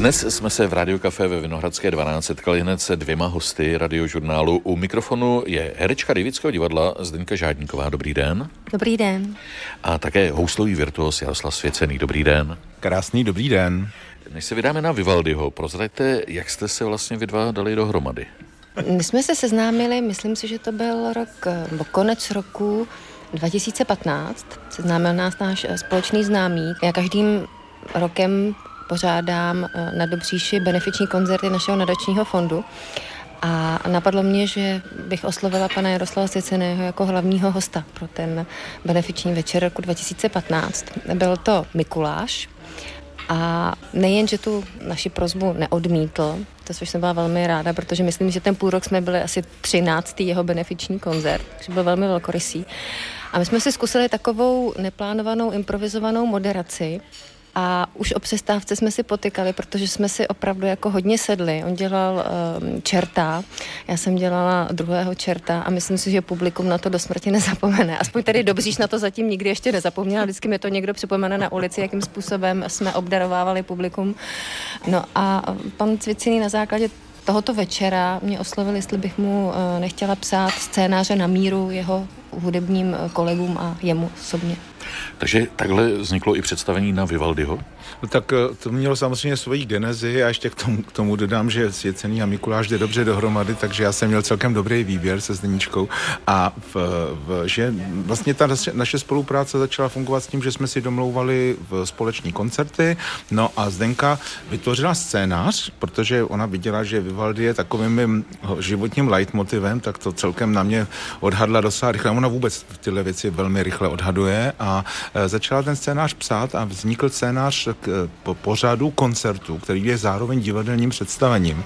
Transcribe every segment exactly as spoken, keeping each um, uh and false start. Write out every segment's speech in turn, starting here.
Dnes jsme se v Rádiu Café ve Vinohradské dvanáct setkali hned se dvěma hosty radiožurnálu. U mikrofonu je herečka Davidského divadla Zdeňka Žádníková. Dobrý den. Dobrý den. A také houslový virtuos Jaroslav Svěcený. Dobrý den. Krásný dobrý den. Než se vydáme na Vivaldiho, prozraďte, jak jste se vlastně vy dva dali dohromady. My jsme se seznámili, myslím si, že to byl rok, nebo konec roku dva tisíce patnáct. Seznámil nás náš společný známý. Já každým rokem pořádám na Dobříši benefiční koncerty našeho nadačního fondu a napadlo mě, že bych oslovila pana Jaroslava Svěceného jako hlavního hosta pro ten benefiční večer roku dva tisíce patnáct. Byl to Mikuláš a nejen, že tu naši prosbu neodmítl, to což jsem byla velmi ráda, protože myslím, že ten půl rok jsme byli asi třináctý jeho benefiční koncert, takže byl velmi velkorysý. A my jsme si zkusili takovou neplánovanou, improvizovanou moderaci. A už o přestávce jsme si potykali, protože jsme si opravdu jako hodně sedli. On dělal um, čerta, já jsem dělala druhého čerta a myslím si, že publikum na to do smrti nezapomene. Aspoň tady Dobříš na to zatím nikdy ještě nezapomněla. Vždycky mi to někdo připomene na ulici, jakým způsobem jsme obdarovávali publikum. No a pan Cvicený na základě tohoto večera mě oslovil, jestli bych mu uh, nechtěla psát scénáře na míru jeho hudebním kolegům a jemu osobně. Takže takhle vzniklo i představení na Vivaldiho? No tak to mělo samozřejmě svoji genezi a ještě k tomu, k tomu dodám, že Svěcený a Mikuláš jde dobře dohromady, takže já jsem měl celkem dobrý výběr se Zdeníčkou a v, v, že vlastně ta naše spolupráce začala fungovat s tím, že jsme si domlouvali v společní koncerty, no a Zdenka vytvořila scénář, protože ona viděla, že Vivaldi je takovým mým životním leitmotivem, tak to celkem na mě odhadla docela rychle. Ona vůbec tyhle věci velmi rychle odhaduje a začala ten scénář psát a vznikl scénář k pořadu koncertu, který je zároveň divadelním představením.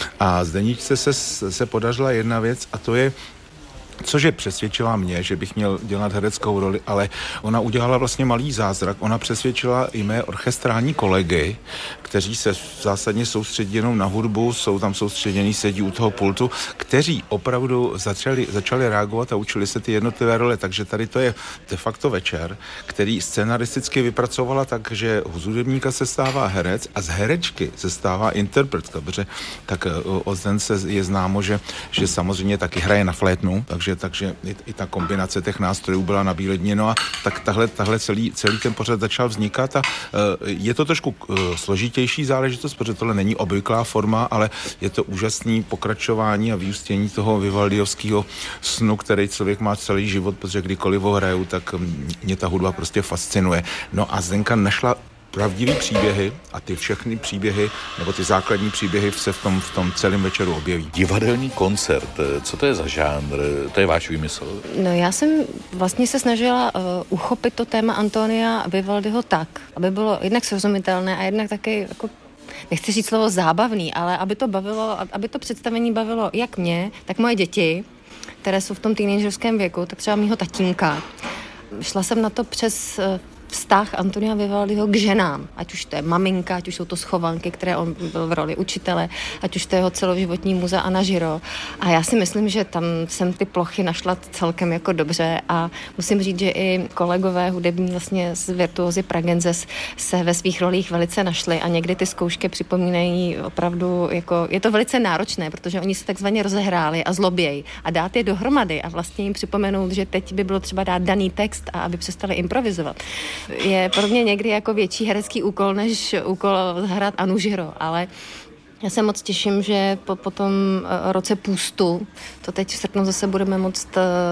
A Zdeníčce se, se podařila jedna věc a to je, cože přesvědčila mě, že bych měl dělat hereckou roli, ale ona udělala vlastně malý zázrak. Ona přesvědčila i mé orchestrální kolegy, kteří se zásadně soustředí jenom na hudbu, jsou tam soustředění, sedí u toho pultu, kteří opravdu začali, začali reagovat a učili se ty jednotlivé role. Takže tady to je de facto večer, který scenaristicky vypracovala tak, že z hudebníka se stává herec a z herečky se stává interpretka, protože tak o Zdence je známo, že, že samozřejmě taky hraje na flétnu, takže takže i, i ta kombinace těch nástrojů byla na bíledně, no a tak tahle, tahle celý, celý ten pořad začal vznikat a uh, je to trošku uh, složitější záležitost, protože tohle není obvyklá forma, ale je to úžasný pokračování a vyústění toho vivaldiovského snu, který člověk má celý život, protože kdykoliv ho hraju, tak mě ta hudba prostě fascinuje. No a Zdenka našla pravdivý příběhy a ty všechny příběhy, nebo ty základní příběhy se v tom, v tom celém večeru objeví. Divadelní koncert, co to je za žánr? To je váš výmysl? No já jsem vlastně se snažila uh, uchopit to téma Antonia Vivaldiho tak, aby bylo jednak srozumitelné a jednak taky jako nechci říct slovo zábavný, ale aby to bavilo, aby to představení bavilo jak mě, tak moje děti, které jsou v tom teenagerském věku, tak třeba mýho tatínka. Šla jsem na to přes uh, vztah Antonia Vivaldiho k ženám, ať už to je maminka, ať už jsou to schovanky, které on byl v roli učitele, ať už to je jeho celoživotní muza Anna Žiro. A já si myslím, že tam jsem ty plochy našla celkem jako dobře a musím říct, že i kolegové hudební vlastně z Virtuózy Pragenzes se ve svých rolích velice našli a někdy ty zkoušky připomínají opravdu, jako je to velice náročné, protože oni se takzvaně rozehráli a zlobějí a dát je dohromady a vlastně jim připomenout, že teď by bylo třeba dát daný text a aby přestali improvizovat. Je pro mě někdy jako větší herecký úkol, než úkol hrát Anu Žiro, ale já se moc těším, že po, po tom roce půstu to teď v srpnu zase budeme moct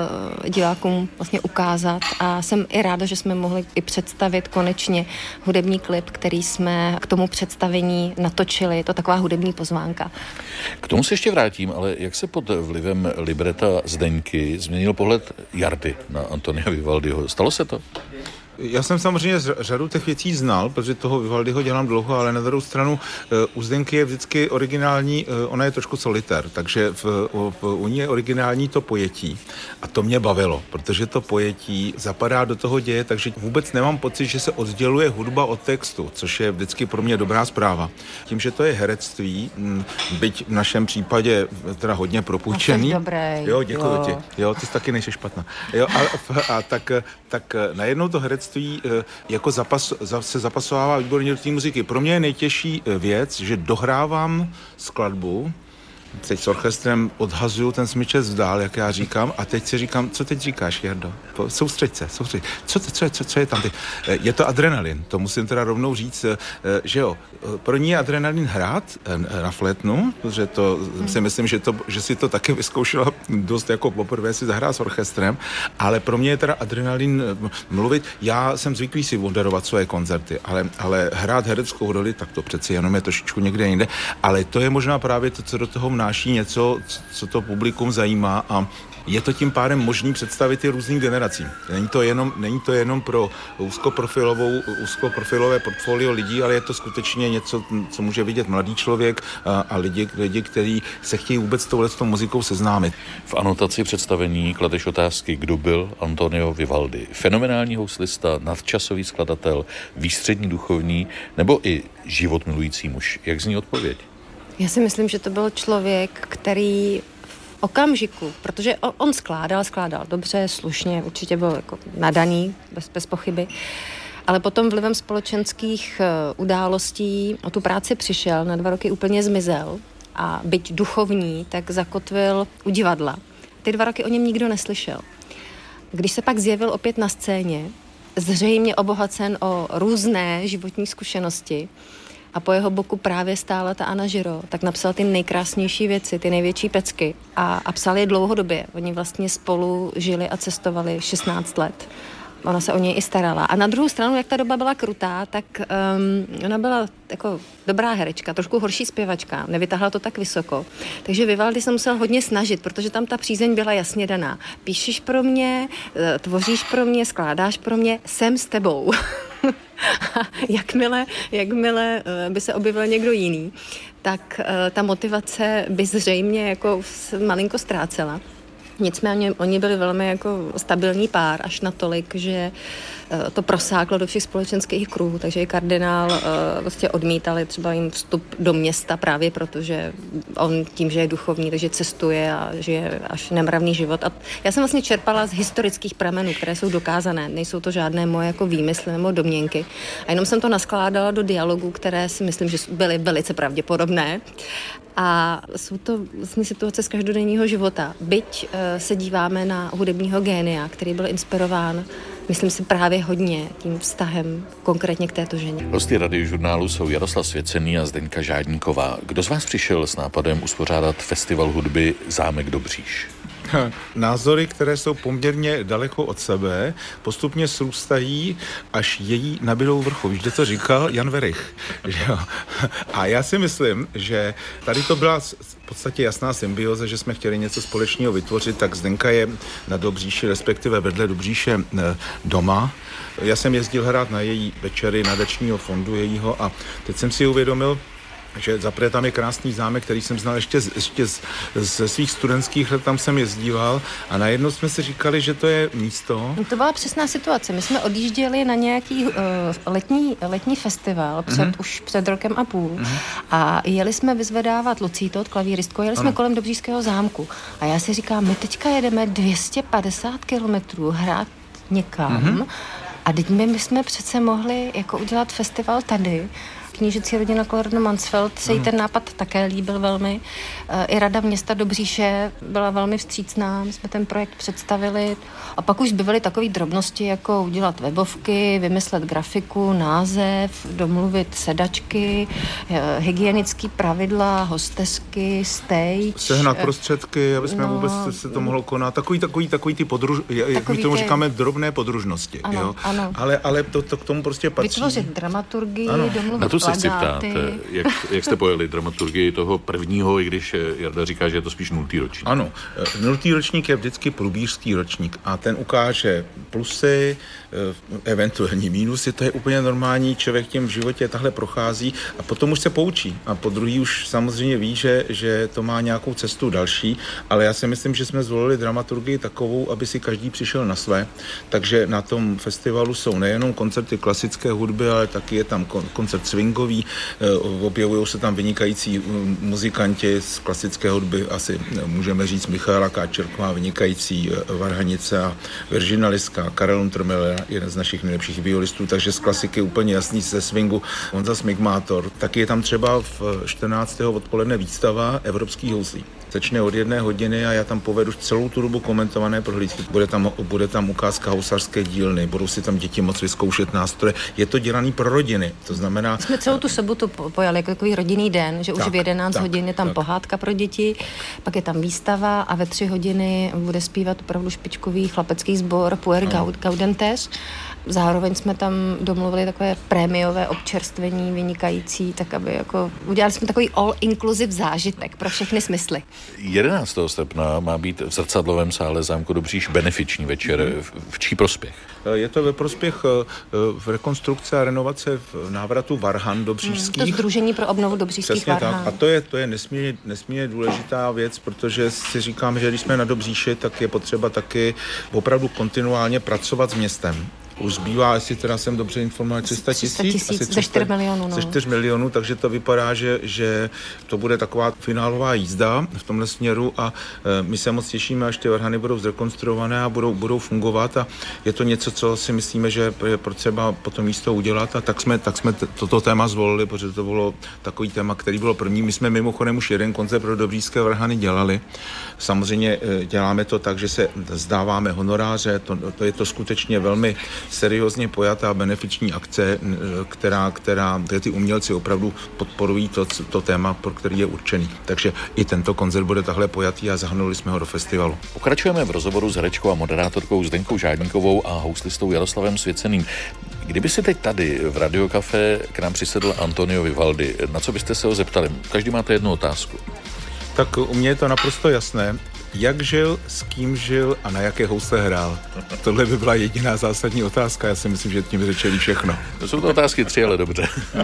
divákům vlastně ukázat a jsem i ráda, že jsme mohli i představit konečně hudební klip, který jsme k tomu představení natočili. To taková hudební pozvánka. K tomu se ještě vrátím, ale jak se pod vlivem libreta Zdeňky změnil pohled Jardy na Antonia Vivaldiho? Stalo se to? Já jsem samozřejmě řadu těch věcí znal, protože toho Vivaldiho dělám dlouho, ale na druhou stranu u Zdenky je vždycky originální, ona je trošku solitér, takže v, v, u ní je originální to pojetí. A to mě bavilo, protože to pojetí zapadá do toho děje, takže vůbec nemám pocit, že se odděluje hudba od textu, což je vždycky pro mě dobrá zpráva. Tím, že to je herectví, byť v našem případě teda hodně propůjčený. Dobrý. Jo, děkuji ti. Jo, ty jsi taky nejsi špatná. Jo, a, a tak, tak najednou to herectví herectví jako zapas, se zapasovává výborně do té muziky. Pro mě je nejtěžší věc, že dohrávám skladbu, teď s orchestrem odhazuju ten smyčec vzdál, jak já říkám, a teď si říkám, co teď říkáš, Jardo? Soustřeď se, soustřeď. Co, co, co, co je tam teď? Je to adrenalin, to musím teda rovnou říct, že jo, pro ní je adrenalin hrát na flétnu, protože to hmm. si myslím, že, to, že si to taky vyzkoušela dost jako poprvé si zahrát s orchestrem, ale pro mě je teda adrenalin mluvit. Já jsem zvyklý si moderovat svoje koncerty, ale, ale hrát hereckou roli, tak to přeci jenom je trošičku někde jinde, ale to je možná právě to, co do toho vnáší něco, co to publikum zajímá, a je to tím pádem možný představit i různým generacím. Není to jenom, není to jenom pro úzkoprofilovou, úzkoprofilové portfolio lidí, ale je to skutečně něco, co může vidět mladý člověk a, a lidi, lidi, kteří se chtějí vůbec s touhletou muzikou seznámit. V anotaci představení kladeš otázky, kdo byl Antonio Vivaldi. Fenomenální houslista, nadčasový skladatel, výstřední duchovní nebo i život milující muž. Jak zní odpověď? Já si myslím, že to byl člověk, který v okamžiku, protože on, on skládal, skládal dobře, slušně, určitě byl jako nadaný, bez, bez pochyby, ale potom vlivem společenských uh, událostí o tu práci přišel, na dva roky úplně zmizel a byť duchovní, tak zakotvil u divadla. Ty dva roky o něm nikdo neslyšel. Když se pak zjevil opět na scéně, zřejmě obohacen o různé životní zkušenosti, a po jeho boku právě stála ta Anna Giraud, tak napsal ty nejkrásnější věci, ty největší pecky a, a psal je dlouhodobě. Oni vlastně spolu žili a cestovali šestnáct let. Ona se o něj i starala. A na druhou stranu, jak ta doba byla krutá, tak um, ona byla jako dobrá herečka, trošku horší zpěvačka, nevytáhla to tak vysoko. Takže Vivaldi se musel hodně snažit, protože tam ta přízeň byla jasně daná. Píšeš pro mě, tvoříš pro mě, skládáš pro mě, jsem s tebou. jakmile, jakmile by se objevil někdo jiný, tak ta motivace by zřejmě jako malinko ztrácela. Nicméně oni byli velmi jako stabilní pár, až natolik, že to prosáklo do všech společenských kruhů, takže i kardinál vlastně odmítali třeba jim vstup do města právě protože on tím, že je duchovní, takže cestuje a žije až nemravný život. A já jsem vlastně čerpala z historických pramenů, které jsou dokázané, nejsou to žádné moje jako výmysly nebo domněnky. A jenom jsem to naskládala do dialogů, které si myslím, že byly velice pravděpodobné. A jsou to vlastně situace z každodenního života. Byť uh, se díváme na hudebního génia, který byl inspirován, myslím si, právě hodně tím vztahem konkrétně k této ženě. Hosty Radiožurnálu jsou Jaroslav Svěcený a Zdenka Žádníková. Kdo z vás přišel s nápadem uspořádat festival hudby Zámek Dobříš? Názory, které jsou poměrně daleko od sebe, postupně srůstají, až její nabydou vrchu. Víš, to říkal Jan Werich. A já si myslím, že tady to byla v podstatě jasná symbioza, že jsme chtěli něco společného vytvořit, tak Zdenka je na Dobříši, respektive vedle Dobříše doma. Já jsem jezdil hrát na její večery nadačního fondu jejího a teď jsem si uvědomil, že zaprvé tam je krásný zámek, který jsem znal ještě, z, ještě z, ze svých studentských let, tam jsem jezdíval a najednou jsme si říkali, že to je místo. To byla přesná situace. My jsme odjížděli na nějaký uh, letní, letní festival před, mm-hmm. už před rokem a půl mm-hmm. a jeli jsme vyzvedávat Lucíto od klavíristkou, jeli ano. jsme kolem Dobříšského zámku a já si říkám, my teďka jedeme dvě stě padesát kilometrů hrát někam mm-hmm. a teď my bychom přece mohli jako udělat festival tady. Knížecí rodina Kolorno Mansfeld se jí ten nápad také líbil velmi. I Rada města Dobříše byla velmi vstřícná, my jsme ten projekt představili a pak už zbyvaly takové drobnosti, jako udělat webovky, vymyslet grafiku, název, domluvit sedačky, hygienické pravidla, hostesky, stage. Sehnat prostředky, aby jsme no, vůbec se to mohlo konat. Takový, takový, takový ty podruž, jak my tomu ty... říkáme, drobné podružnosti. Ano, jo? ano. Ale, ale to, to k tomu prostě patří. Vytvořit dramaturgii, domluvit se chci ptát, jak, jak jste pojeli dramaturgii toho prvního, i když Jarda říká, že je to spíš nultý ročník. Ano, nultý ročník je vždycky průbířský ročník a ten ukáže plusy, eventuální mínusy, to je úplně normální, člověk tím v životě takhle prochází a potom už se poučí a po druhý už samozřejmě ví, že, že to má nějakou cestu další, ale já si myslím, že jsme zvolili dramaturgii takovou, aby si každý přišel na své, takže na tom festivalu jsou nejenom koncerty klasické hudby, ale taky je tam koncert swingový, objevují se tam vynikající muzikanti z klasické hudby, asi můžeme říct Michaela Káčerková, vynikající varhanice a Viržina Liska, Karel Untermiller, jeden z našich nejlepších violistů, takže z klasiky úplně jasný, ze swingu Honza Smigmátor. Taky je tam třeba v čtrnáctého odpoledne výstava evropských houslí. Začne od jedné hodiny a já tam povedu celou tu dobu komentované prohlídky. Bude tam, bude tam ukázka housařské dílny, budou si tam děti moc vyzkoušet nástroje. Je to dělaný pro rodiny, to znamená... Jsme celou tu sobotu pojali jako takový rodinný den, že tak, už v jedenáct tak, hodin je tam tak. pohádka pro děti, pak je tam výstava a ve tři hodiny bude zpívat opravdu špičkový chlapecký sbor Puer no. Gaudentes. Zároveň jsme tam domluvili takové prémiové občerstvení vynikající, tak aby jako udělali jsme takový all-inclusive zážitek pro všechny smysly. jedenáctého srpna má být v zrcadlovém sále zámku Dobříš benefiční večer. Mm-hmm. V čí prospěch? Je to ve prospěch v rekonstrukce a renovace v návratu varhan dobříšských. Hmm, to Sdružení pro obnovu dobříšských varhan. Tak. A to je, to je nesmírně, nesmírně důležitá věc, protože si říkám, že když jsme na Dobříši, tak je potřeba taky opravdu kontinuálně pracovat s městem. Už zbývá, jestli teda jsem dobře informovat, tři sta tisíc, ze čtyři milionů. No. Ze čtyři milionů, takže to vypadá, že, že to bude taková finálová jízda v tomhle směru a e, my se moc těšíme, až ty varhany budou zrekonstruované a budou, budou fungovat a je to něco, co si myslíme, že je potřeba potom místo udělat a tak jsme, tak jsme t- toto téma zvolili, protože to bylo takový téma, který bylo první. My jsme mimochodem už jeden koncert pro dobříšské varhany dělali. Samozřejmě e, děláme to tak, že se zdáváme honoráře, to, to je to skutečně velmi seriózně pojatá benefiční akce, která, která, kde ty umělci opravdu podporují to, to téma, pro který je určený. Takže i tento koncert bude takhle pojatý a zahrnuli jsme ho do festivalu. Pokračujeme v rozhovoru s herečkou a moderátorkou Zdenkou Žádníkovou a houslistou Jaroslavem Svěceným. Kdyby si teď tady v Radiokafé k nám přisedl Antonio Vivaldi, na co byste se ho zeptali? Každý máte jednu otázku. Tak u mě je to naprosto jasné. Jak žil, s kým žil a na jaké housle hrál? Tohle by byla jediná zásadní otázka. Já si myslím, že tím řečeli všechno. To jsou to otázky tři, ale dobře.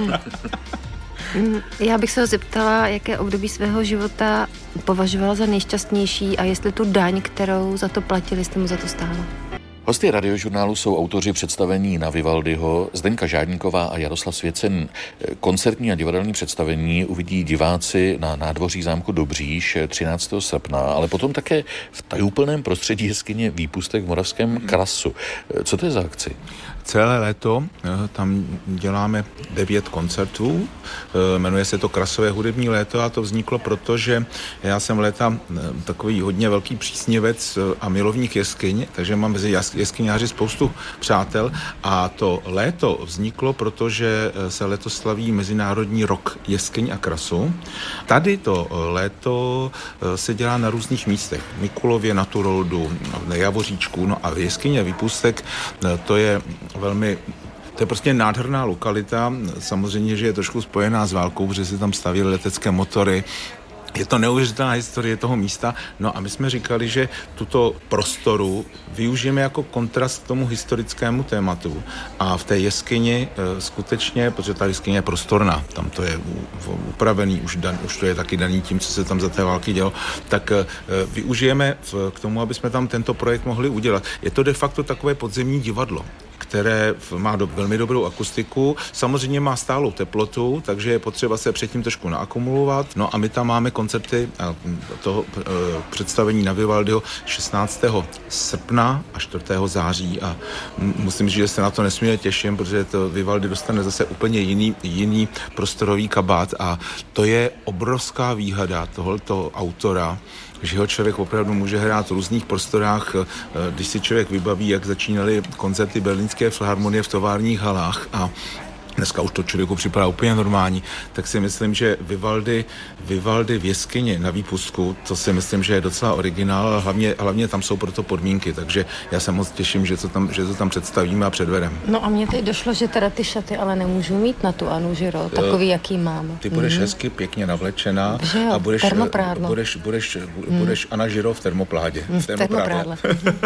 Já bych se ho zeptala, jaké období svého života považovala za nejšťastnější a jestli tu daň, kterou za to platili, jste mu za to stála. Hosty Radiožurnálu jsou autoři představení na Vivaldiho, Zdenka Žádníková a Jaroslav Svěcený. Koncertní a divadelní představení uvidí diváci na nádvoří zámku Dobříš třináctého srpna, ale potom také v tajuplném prostředí jeskyně Výpustek v Moravském Krasu. Co to je za akci? Celé léto tam děláme devět koncertů, jmenuje se to Krasové hudební léto a to vzniklo proto, že já jsem léta takový hodně velký přísněvec a milovník jeskyň, takže mám mezi jeskyňáři spoustu přátel a to léto vzniklo, protože se letos slaví Mezinárodní rok jeskyň a krasu. Tady to léto se dělá na různých místech, Mikulově, na Turoldu, na Javoříčku, no a v jeskyně Výpustek to je velmi, to je prostě nádherná lokalita, samozřejmě, že je trošku spojená s válkou, protože se tam stavěly letecké motory. Je to neuvěřitelná historie toho místa, no a my jsme říkali, že tuto prostoru využijeme jako kontrast k tomu historickému tématu a v té jeskyni e, skutečně, protože ta jeskyně je prostorná, tam to je upravený, už, dan, už to je taky daný tím, co se tam za té války dělo, tak e, využijeme v, k tomu, aby jsme tam tento projekt mohli udělat. Je to de facto takové podzemní divadlo, které má do, velmi dobrou akustiku, samozřejmě má stálou teplotu, takže je potřeba se předtím trošku naakumulovat. No a my tam máme koncerty a toho e, představení na Vivaldiho šestnáctého srpna a čtvrtého září a m- musím říct, že se na to nesmírně těším, protože to Vivaldi dostane zase úplně jiný, jiný prostorový kabát a to je obrovská výhoda tohoto autora, že ho člověk opravdu může hrát v různých prostorách. Když si člověk vybaví, jak začínaly koncerty Berlínské filharmonie v továrních halách a dneska už to člověku připadá úplně normální, tak si myslím, že Vivaldi, Vivaldi v jeskyni na Výpustku, to si myslím, že je docela originál, ale hlavně, hlavně tam jsou proto podmínky, takže já se moc těším, že to tam, že to tam představíme a předvedeme. No a mně teď došlo, že teda ty šaty ale nemůžu mít na tu Anu Žiro, takový, jaký mám. Ty budeš mm-hmm. hezky pěkně navlečená jo, a budeš, termoprádlo. budeš, budeš, budeš mm. Anna Žiro v termopládě. Mm, v termoprádle.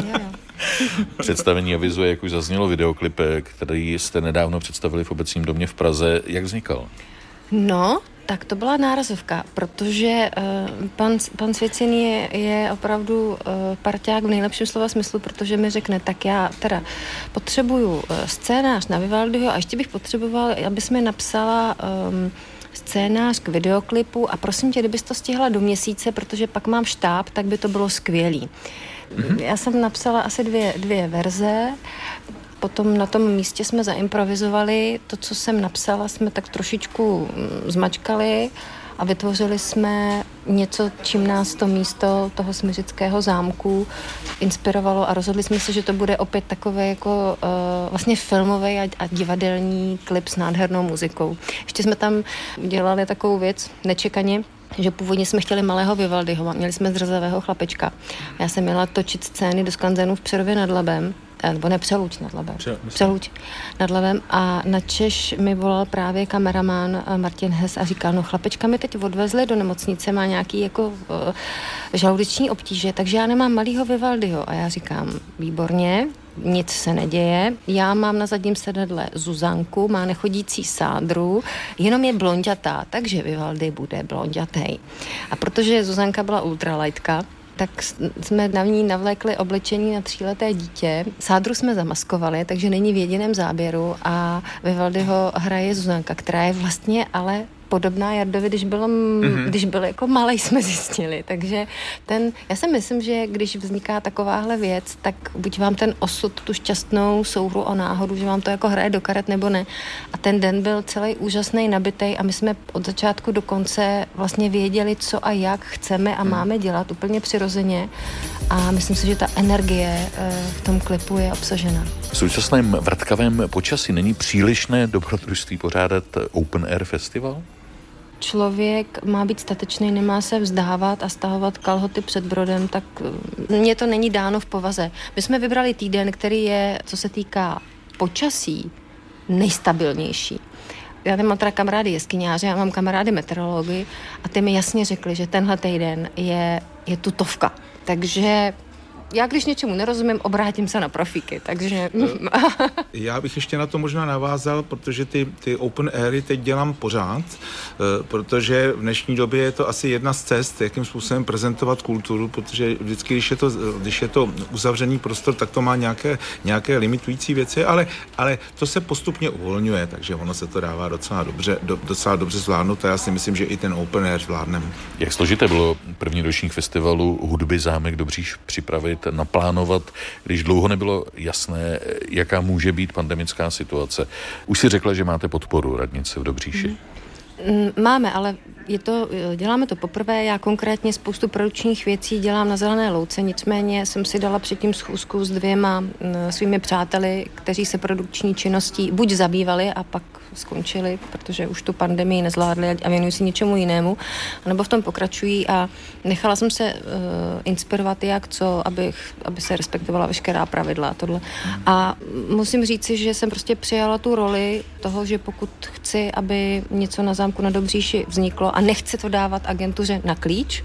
Představení avizuje, jak už zaznělo, videoklip, který jste nedávno představili v Obecním domě v Praze. Jak vznikal? No, tak to byla nárazovka, protože uh, pan, pan Svěcený je, je opravdu uh, parťák v nejlepším slova smyslu, protože mi řekne, tak já teda potřebuju uh, scénář na Vivaldiho a ještě bych potřeboval, abys mi napsala um, scénář k videoklipu a prosím tě, kdybys to stihla do měsíce, protože pak mám štáb, tak by to bylo skvělý. Mm-hmm. Já jsem napsala asi dvě, dvě verze potom na tom místě jsme zaimprovizovali. To, co jsem napsala, jsme tak trošičku zmačkali a vytvořili jsme něco, čím nás to místo toho Smiřického zámku inspirovalo a rozhodli jsme se, že to bude opět takové jako uh, vlastně filmový a, a divadelní klip s nádhernou muzikou. Ještě jsme tam dělali takovou věc nečekaně, že původně jsme chtěli malého Vivaldiho, měli jsme zrzavého chlapečka. Já jsem měla točit scény do skanzenů v Přerově nad Labem, nebo ne, Přeluč nad Labem. Přeluč nad Labem a načež mi volal právě kameraman Martin Hess a říkal, no chlapečka mi teď odvezli do nemocnice, má nějaký jako uh, žaludeční obtíže, takže já nemám malýho Vivaldiho. A já říkám, výborně, nic se neděje, já mám na zadním sedadle Zuzanku, má nechodící sádru, jenom je blonďatá, takže Vivaldi bude blonďatej. A protože Zuzanka byla ultralightka, tak jsme na ní navlékli oblečení na tříleté dítě. Sádru jsme zamaskovali, takže není v jediném záběru a Vivaldiho hraje Zuzanka, která je vlastně ale podobná Jardovi, když byl, mm-hmm. když byl jako malej, jsme zjistili. Takže ten, já si myslím, že když vzniká takováhle věc, tak buď vám ten osud, tu šťastnou souhru o náhodu, že vám to jako hraje do karet nebo ne. A ten den byl celý úžasný, nabitej a my jsme od začátku do konce vlastně věděli, co a jak chceme a máme dělat úplně přirozeně. A myslím si, že ta energie v tom klipu je obsažena. V současném vrtkavém počasí není přílišné dobrodružství pořádat Open Air festival? Člověk má být statečný, nemá se vzdávat a stahovat kalhoty před brodem, tak mně to není dáno v povaze. My jsme vybrali týden, který je, co se týká počasí, nejstabilnější. Já nemám teda kamarády jeskyňáře, já mám kamarády meteorology a ty mi jasně řekli, že tenhle týden je, je tutovka. Takže já když něčemu nerozumím, obrátím se na profíky, takže... Já bych ještě na to možná navázal, protože ty, ty open airy teď dělám pořád, protože v dnešní době je to asi jedna z cest, jakým způsobem prezentovat kulturu, protože vždycky, když je to, když je to uzavřený prostor, tak to má nějaké, nějaké limitující věci, ale, ale to se postupně uvolňuje, takže ono se to dává docela dobře, do, docela dobře zvládnout a já si myslím, že i ten open air zvládneme. Jak složité bylo první ročník festivalu Hudby Zámek Dobříš připravit, naplánovat, když dlouho nebylo jasné, jaká může být pandemická situace. Už si řekla, že máte podporu radnice v Dobříši. Máme, ale je to, děláme to poprvé. Já konkrétně spoustu produkčních věcí dělám na Zelené louce, nicméně jsem si dala předtím schůzku s dvěma svými přáteli, kteří se produkční činností buď zabývali a pak skončili, protože už tu pandemii nezvládli a věnují si něčemu jinému, nebo v tom pokračují a nechala jsem se uh, inspirovat jak co, abych, aby se respektovala veškerá pravidla a tohle. A musím říci, že jsem prostě přijala tu roli toho, že pokud chci, aby něco na Zámku na Dobříši vzniklo a nechci to dávat agentuře na klíč,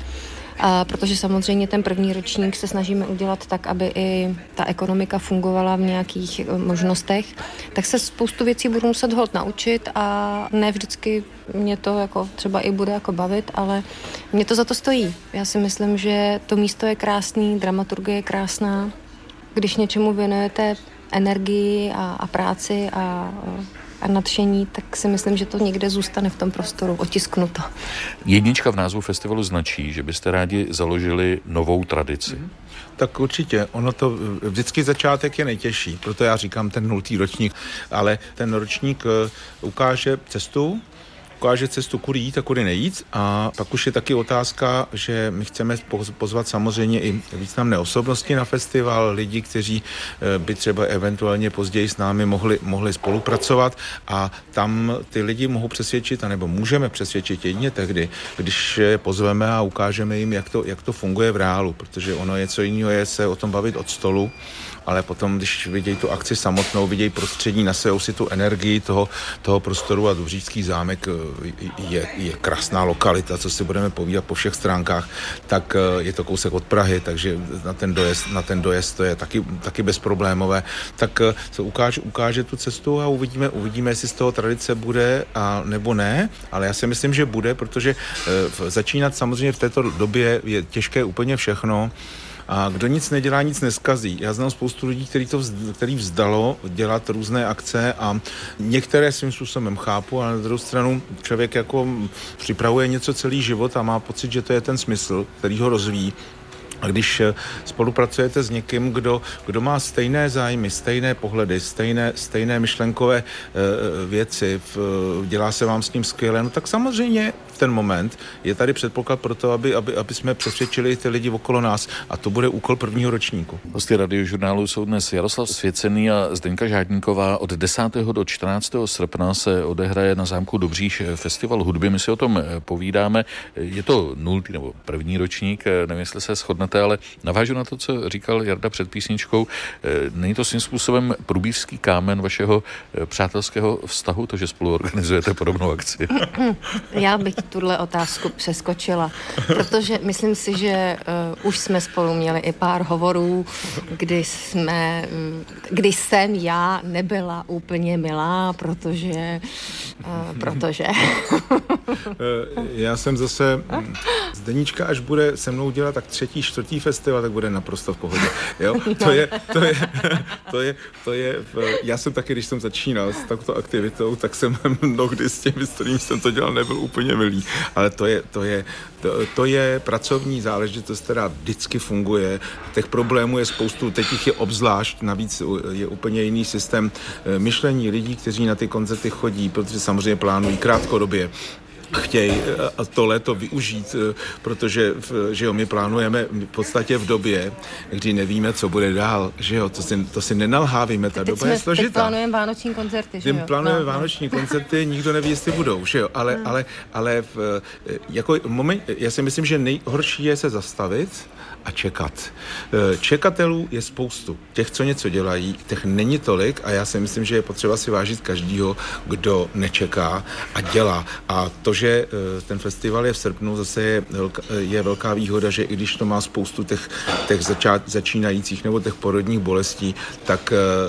a protože samozřejmě ten první ročník se snažíme udělat tak, aby i ta ekonomika fungovala v nějakých možnostech, tak se spoustu věcí budu muset hod naučit a ne vždycky mě to jako třeba i bude jako bavit, ale mě to za to stojí. Já si myslím, že to místo je krásný, dramaturgie je krásná. Když něčemu věnujete energii a, a práci a a nadšení, tak si myslím, že to někde zůstane v tom prostoru otisknuto. Jednička v názvu festivalu značí, že byste rádi založili novou tradici. Mm. Tak určitě, ono to, vždycky začátek je nejtěžší, proto já říkám ten nultý ročník, ale ten ročník ukáže cestu, ukáže cestu, kudy jít a kudy nejít a pak už je taky otázka, že my chceme pozvat samozřejmě i významné osobnosti na festival, lidi, kteří by třeba eventuálně později s námi mohli, mohli spolupracovat a tam ty lidi mohou přesvědčit, anebo můžeme přesvědčit jedině tehdy, když je pozveme a ukážeme jim, jak to, jak to funguje v reálu, protože ono je co jiného je se o tom bavit od stolu, ale potom, když vidějí tu akci samotnou, vidějí prostředí, nasejou si tu energii toho, toho prostoru a Dobříšský zámek je, je krásná lokalita, co si budeme povídat po všech stránkách, tak je to kousek od Prahy, takže na ten dojezd, na ten dojezd to je taky, taky bezproblémové. Tak se ukáže, ukáže tu cestu a uvidíme, uvidíme, jestli z toho tradice bude a nebo ne, ale já si myslím, že bude, protože začínat samozřejmě v této době je těžké úplně všechno. A kdo nic nedělá, nic neskazí. Já znám spoustu lidí, který to vz, který vzdalo dělat různé akce a některé svým způsobem chápu, ale na druhou stranu člověk jako připravuje něco celý život a má pocit, že to je ten smysl, který ho rozvíjí. A když spolupracujete s někým, kdo, kdo má stejné zájmy, stejné pohledy, stejné, stejné myšlenkové e, věci, v, dělá se vám s ním skvěle, no tak samozřejmě v ten moment je tady předpoklad pro to, aby, aby, aby jsme přesvědčili ty lidi okolo nás. A to bude úkol prvního ročníku. Hosty Radiožurnálu jsou dnes Jaroslav Svěcený a Zdenka Žádníková. Od desátého do čtrnáctého srpna se odehraje na zámku Dobříš festival hudby. My si o tom povídáme. Je to nultý nebo první ročník, nevím, jestli se shodnete, ale navážu na to, co říkal Jarda před písničkou. Není to svým způsobem průbířský kámen vašeho přátelského vztahu, to, že spolu organizujete podobnou akci? Já bych tuhle otázku přeskočila, protože myslím si, že uh, už jsme spolu měli i pár hovorů, kdy jsme, kdy jsem já nebyla úplně milá, protože uh, protože já jsem zase Zdeníčka, až bude se mnou dělat tak třetí, čtvrtý festival, tak bude naprosto v pohodě. Jo? To je, to je, to je, to je, já jsem taky, když jsem začínal s takovou aktivitou, tak jsem mnohdy s těmi, s kterým jsem to dělal, nebyl úplně milý. Ale to je, to je, to, to je pracovní záležitost, která vždycky funguje. Těch problémů je spoustu, teď jich je obzvlášť, navíc je úplně jiný systém myšlení lidí, kteří na ty koncerty chodí, protože samozřejmě plánují krátkodobě. Chtějí to léto využít, protože že jo, my plánujeme v podstatě v době, kdy nevíme, co bude dál, že jo, to si, to si nenalhávíme, ta doba je složitá. Teď plánujeme vánoční koncerty, že jo? Teď plánujeme no, vánoční no. koncerty, nikdo neví, jestli budou, že jo, ale, no. ale, ale v, jako moment, já si myslím, že nejhorší je se zastavit a čekat. Čekatelů je spoustu. Těch, co něco dělají, těch není tolik a já si myslím, že je potřeba si vážit každýho, kdo nečeká a dělá. A to, že ten festival je v srpnu, zase je velká, je velká výhoda, že i když to má spoustu těch, těch začát, začínajících nebo těch porodních bolestí, tak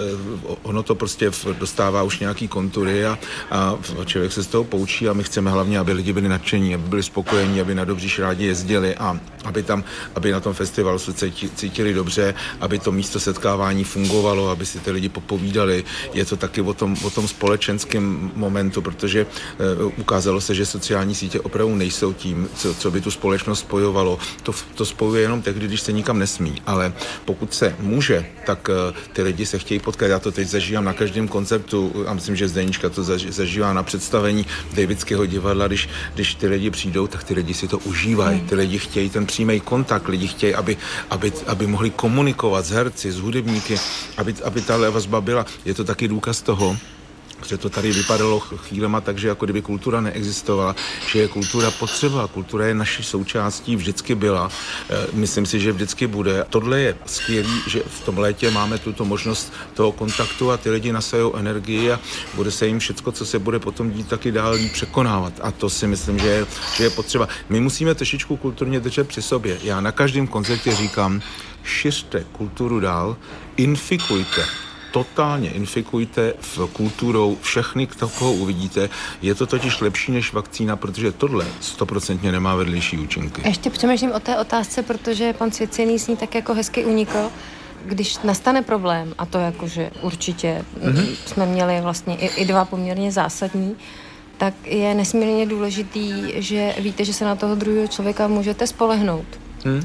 ono to prostě dostává už nějaký kontury a, a člověk se z toho poučí a my chceme hlavně, aby lidi byli nadšení, aby byli spokojení, aby na Dobříš rádi jezdili a aby tam, aby na tom festivalu se cítili dobře, aby to místo setkávání fungovalo, aby si ty lidi popovídali. Je to taky o tom, o tom společenském momentu, protože e, ukázalo se, že sociální sítě opravdu nejsou tím, co, co by tu společnost spojovalo. To, to spojuje jenom tehdy, když se nikam nesmí, ale pokud se může, tak e, ty lidi se chtějí potkat. Já to teď zažívám na každém koncertu a myslím, že Zdeníčka to zaž, zažívá na představení Davidského divadla, když, když ty lidi přijdou, tak ty lidi si to užívají. Ty lidi chtějí ten přímý kontakt, lidi chtějí, aby, aby, aby mohli komunikovat s herci, s hudebníky, aby, aby ta vazba byla. Je to taky důkaz toho, že to tady vypadalo chvílema tak, že jako kdyby kultura neexistovala, že je kultura potřeba, kultura je naší součástí, vždycky byla. Myslím si, že vždycky bude. Tohle je skvělý, že v tom létě máme tuto možnost toho kontaktu a ty lidi nasajou energii a bude se jim všecko, co se bude potom dít, taky dál líp překonávat. A to si myslím, že je, že je potřeba. My musíme trošičku kulturně držet při sobě. Já na každém koncertě říkám, šiřte kulturu dál, infikujte. Totálně infikujte v kulturou všechny, koho uvidíte. Je to totiž lepší než vakcína, protože tohle stoprocentně nemá vedlejší účinky. Ještě přemýšlím o té otázce, protože pan Svěcený s ní tak jako hezky unikl. Když nastane problém, a to jakože určitě mm-hmm. jsme měli vlastně i, i dva poměrně zásadní, tak je nesmírně důležitý, že víte, že se na toho druhého člověka můžete spolehnout. Mm.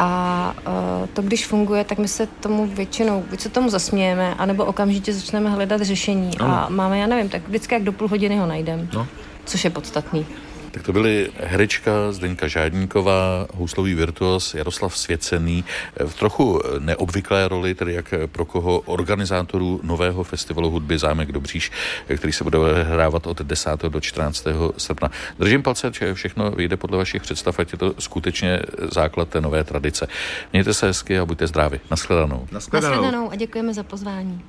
A uh, to, když funguje, tak my se tomu většinou, buď se tomu zasmějeme, anebo okamžitě začneme hledat řešení. Ano. A máme, já nevím, tak vždycky jak do půl hodiny ho najdem, no. Což je podstatný. Tak to byly herečka Zdenka Žádníková, houslový virtuos Jaroslav Svěcený v trochu neobvyklé roli, tedy jak pro koho organizátorů nového festivalu hudby Zámek Dobříš, který se bude hrávat od desátého do čtrnáctého srpna. Držím palce, že všechno vyjde podle vašich představ, ať je to skutečně základ té nové tradice. Mějte se hezky a buďte zdraví. Naschledanou. Naschledanou. Naschledanou a děkujeme za pozvání.